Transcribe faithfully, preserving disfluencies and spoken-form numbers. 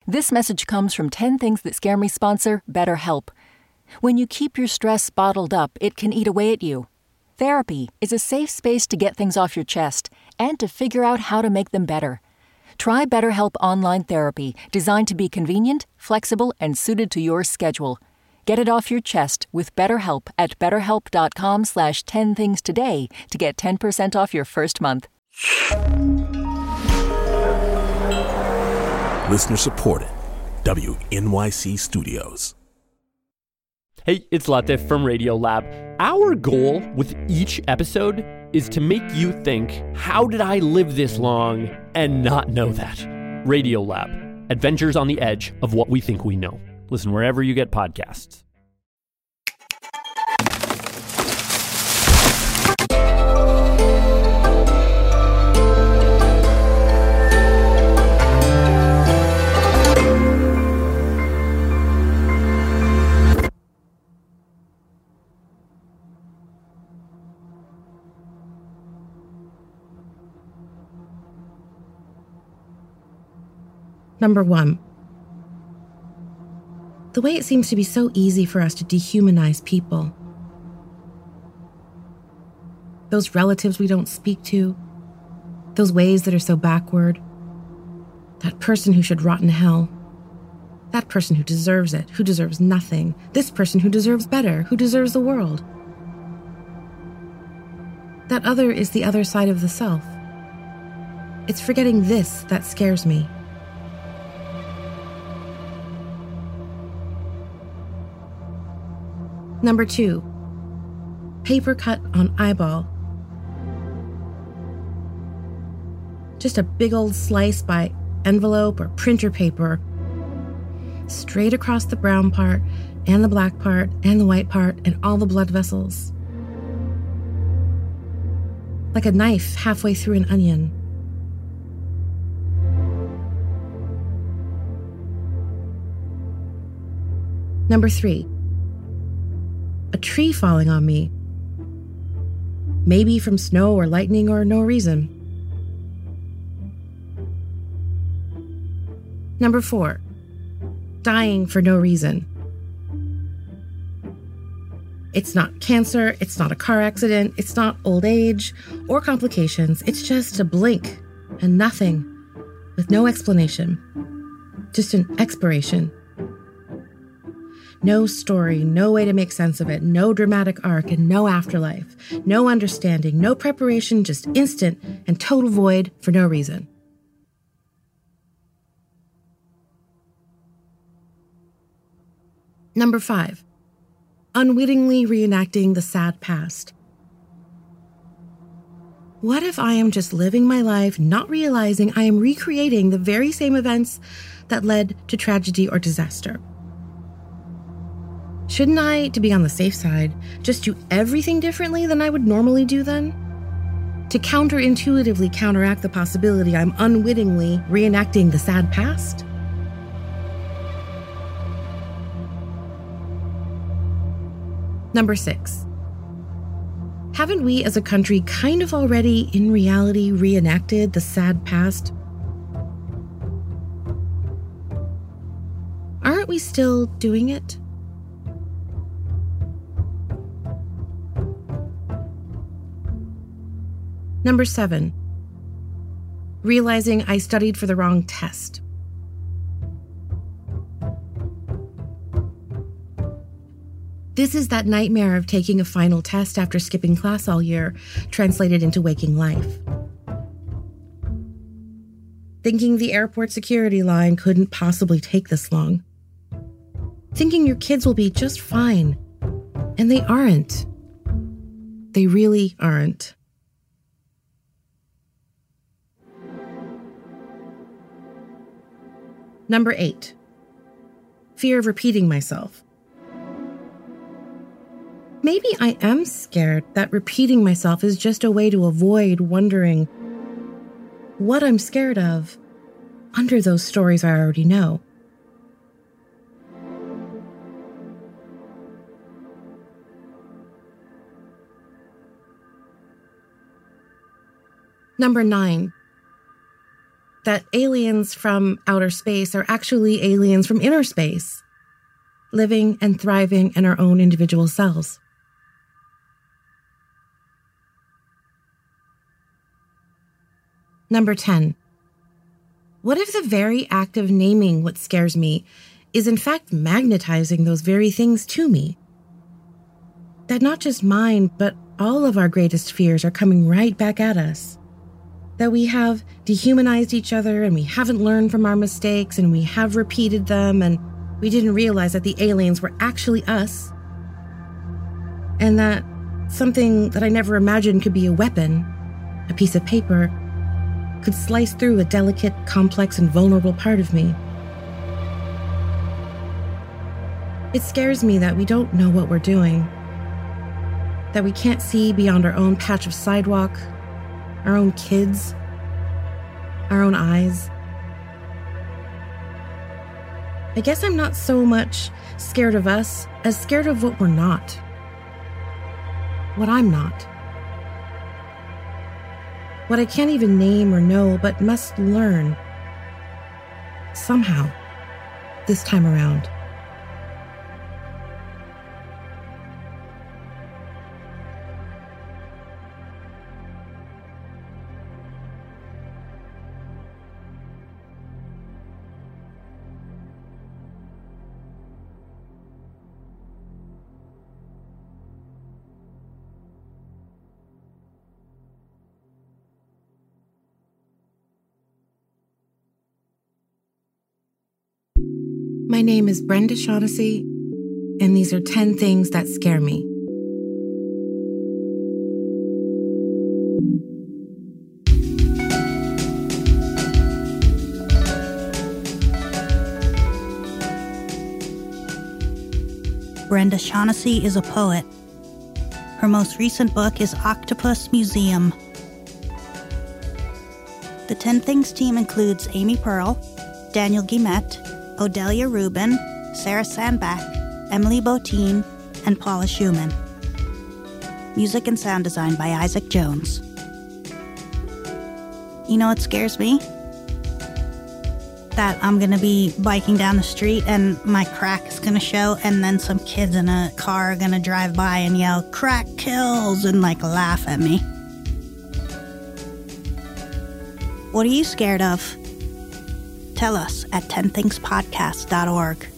This message comes from ten Things That Scare Me sponsor BetterHelp. When you keep your stress bottled up, it can eat away at you. Therapy is a safe space to get things off your chest and to figure out how to make them better. Try BetterHelp Online Therapy, designed to be convenient, flexible, and suited to your schedule. Get it off your chest with BetterHelp at betterhelp.com slash 10 things today to get ten percent off your first month. Listener supported. W N Y C Studios. Hey, it's Latif from Radiolab. Our goal with each episode is to make you think, how did I live this long and not know that? Radiolab, adventures on the edge of what we think we know. Listen wherever you get podcasts. Number one, the way it seems to be so easy for us to dehumanize people. Those relatives we don't speak to, those ways that are so backward, that person who should rot in hell, that person who deserves it, who deserves nothing, this person who deserves better, who deserves the world. That other is the other side of the self. It's forgetting this that scares me. Number two, paper cut on eyeball. Just a big old slice by envelope or printer paper, straight across the brown part and the black part and the white part and all the blood vessels. Like a knife halfway through an onion. Number three, a tree falling on me. Maybe from snow or lightning or no reason. Number four, dying for no reason. It's not cancer, it's not a car accident, it's not old age or complications. It's just a blink and nothing with no explanation. Just an expiration. No story, no way to make sense of it, no dramatic arc, and no afterlife. No understanding, no preparation, just instant and total void for no reason. Number five, unwittingly reenacting the sad past. What if I am just living my life, not realizing I am recreating the very same events that led to tragedy or disaster? Shouldn't I, to be on the safe side, just do everything differently than I would normally do then? To counterintuitively counteract the possibility I'm unwittingly reenacting the sad past? Number six. Haven't we as a country kind of already, in reality, reenacted the sad past? Aren't we still doing it? Number seven, realizing I studied for the wrong test. This is that nightmare of taking a final test after skipping class all year, translated into waking life. Thinking the airport security line couldn't possibly take this long. Thinking your kids will be just fine. And they aren't. They really aren't. Number eight, fear of repeating myself. Maybe I am scared that repeating myself is just a way to avoid wondering what I'm scared of under those stories I already know. Number nine, that aliens from outer space are actually aliens from inner space, living and thriving in our own individual selves. Number ten. What if the very act of naming what scares me is in fact magnetizing those very things to me? That not just mine, but all of our greatest fears are coming right back at us. That we have dehumanized each other and we haven't learned from our mistakes and we have repeated them and we didn't realize that the aliens were actually us. And that something that I never imagined could be a weapon, a piece of paper, could slice through a delicate, complex, and vulnerable part of me. It scares me that we don't know what we're doing, that we can't see beyond our own patch of sidewalk, our own kids, our own eyes. I guess I'm not so much scared of us as scared of what we're not, what I'm not. What I can't even name or know, but must learn. Somehow, this time around. My name is Brenda Shaughnessy, and these are ten things that scare me. Brenda Shaughnessy is a poet. Her most recent book is Octopus Museum. The ten Things team includes Amy Pearl, Daniel Guillemette, Odelia Rubin, Sarah Sandbach, Emily Botine, and Paula Schumann. Music and sound design by Isaac Jones. You know what scares me? That I'm gonna be biking down the street and my crack is gonna show, and then some kids in a car are gonna drive by and yell, "Crack kills," and like laugh at me. What are you scared of? Tell us at ten things podcast dot org.